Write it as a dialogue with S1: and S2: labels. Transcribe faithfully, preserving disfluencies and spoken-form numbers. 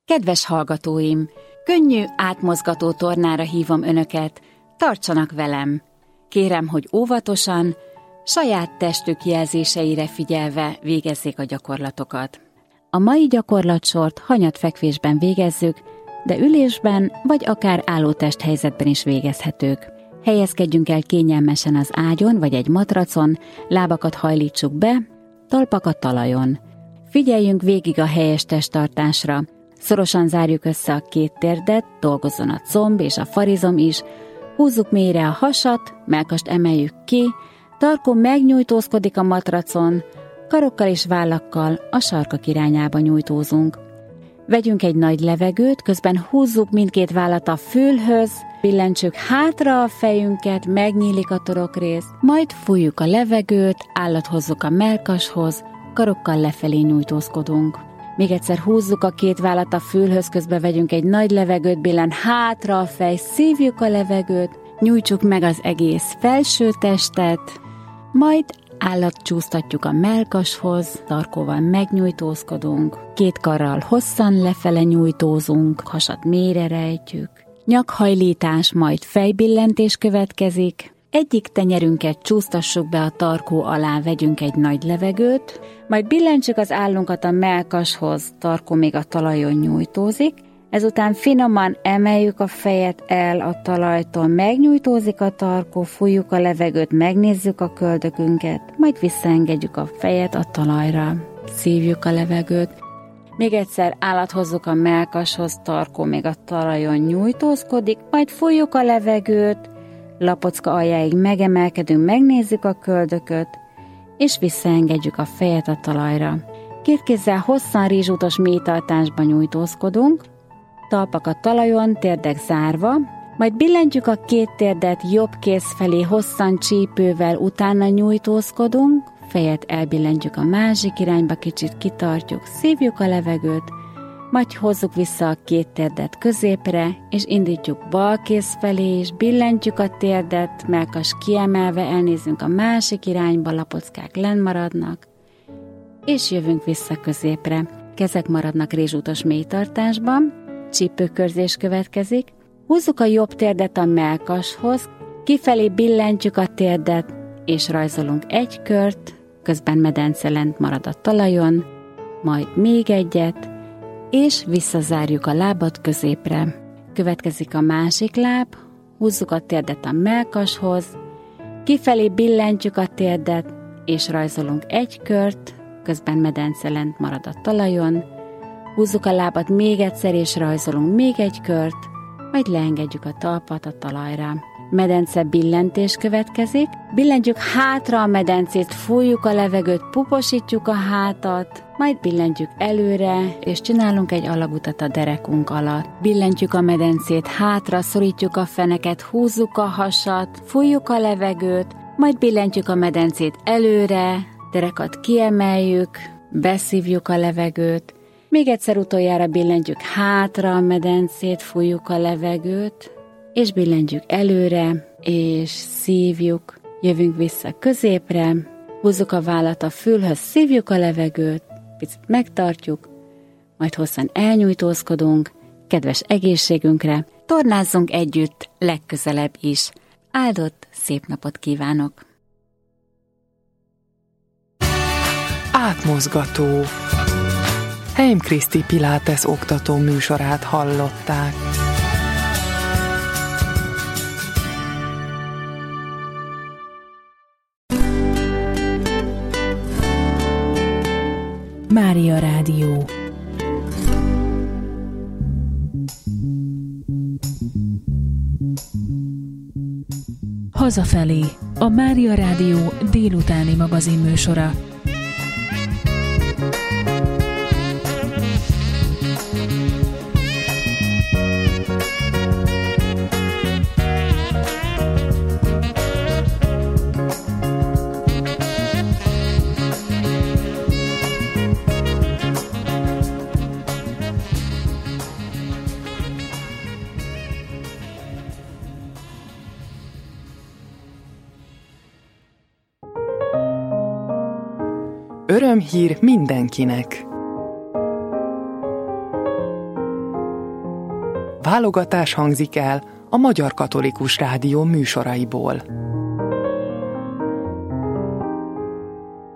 S1: Kedves hallgatóim, könnyű, átmozgató tornára hívom önöket, tartsanak velem. Kérem, hogy óvatosan, saját testük jelzéseire figyelve végezzék a gyakorlatokat. A mai gyakorlatsort hanyatfekvésben végezzük, de ülésben vagy akár álló testhelyzetben is végezhetők. Helyezkedjünk el kényelmesen az ágyon vagy egy matracon, lábakat hajlítsuk be, talpakat talajon. Figyeljünk végig a helyes testtartásra, szorosan zárjuk össze a két térdet, dolgozzon a comb és a farizom is, húzzuk mélyre a hasat, mellkast emeljük ki, tarkó megnyújtózkodik a matracon, karokkal és vállakkal a sarkak irányába nyújtózunk. Vegyünk egy nagy levegőt, közben húzzuk mindkét vállat a fülhöz, billentsük hátra a fejünket, megnyílik a torokrész, majd fújjuk a levegőt, állat hozzuk a mellkashoz, karokkal lefelé nyújtózkodunk. Még egyszer húzzuk a két vállat a fülhöz, közben vegyünk egy nagy levegőt, billen hátra a fej, szívjuk a levegőt, nyújtsuk meg az egész felső testet, majd állatcsúsztatjuk a mellkashoz, tarkóval megnyújtózkodunk, két karral hosszan lefele nyújtózunk, hasat mélyre rejtjük, nyakhajlítás, majd fejbillentés következik, egyik tenyerünket csúsztassuk be a tarkó alá, vegyünk egy nagy levegőt, majd billentsük az állunkat a mellkashoz, tarkó még a talajon nyújtózik, ezután finoman emeljük a fejet el a talajtól, megnyújtózik a tarkó, fújjuk a levegőt, megnézzük a köldökünket, majd visszaengedjük a fejet a talajra, szívjuk a levegőt, még egyszer állat hozzuk a mellkashoz, tarkó még a talajon nyújtózkodik, majd fújjuk a levegőt, lapocka aljáig megemelkedünk, megnézzük a köldököt, és visszaengedjük a fejet a talajra. Két kézzel hosszan rizsútos mélytartásban nyújtózkodunk, talpak a talajon, térdek zárva, majd billentjük a két térdet jobb kéz felé hosszan csípővel, utána nyújtózkodunk, fejet elbillentjük a másik irányba, kicsit kitartjuk, szívjuk a levegőt, majd hozzuk vissza a két térdet középre, és indítjuk bal kéz felé, és billentjük a térdet, mellkas kiemelve, elnézünk a másik irányba, lapockák lenn maradnak, és jövünk vissza középre. Kezek maradnak rézsútos mélytartásban, csípőkörzés következik, húzzuk a jobb térdet a mellkashoz, kifelé billentjük a térdet, és rajzolunk egy kört, közben medence lent marad a talajon, majd még egyet, és visszazárjuk a lábat középre. Következik a másik láb, húzzuk a térdet a mellkashoz, kifelé billentjük a térdet, és rajzolunk egy kört, közben medence lent marad a talajon, húzzuk a lábat még egyszer, és rajzolunk még egy kört, majd leengedjük a talpat a talajra. Medence billentés következik, billentjük hátra a medencét, fújjuk a levegőt, puposítjuk a hátat, majd billentjük előre, és csinálunk egy alagutat a derekunk alatt. Billentjük a medencét hátra, szorítjuk a feneket, húzzuk a hasat, fújjuk a levegőt, majd billentjük a medencét előre, derekat kiemeljük, beszívjuk a levegőt, még egyszer utoljára billentjük hátra a medencét, fújjuk a levegőt, és billentjük előre, és szívjuk, jövünk vissza középre, húzzuk a vállat a fülhöz, szívjuk a levegőt, picit megtartjuk, majd hosszan elnyújtózkodunk, kedves egészségünkre, tornázzunk együtt legközelebb is. Áldott, szép napot kívánok!
S2: Átmozgató. Heim Kriszti Pilates oktató műsorát hallották.
S3: Mária Rádió. Hazafelé, a Mária Rádió délutáni magazinműsora.
S2: Örömhír mindenkinek! Válogatás hangzik el a Magyar Katolikus Rádió műsoraiból.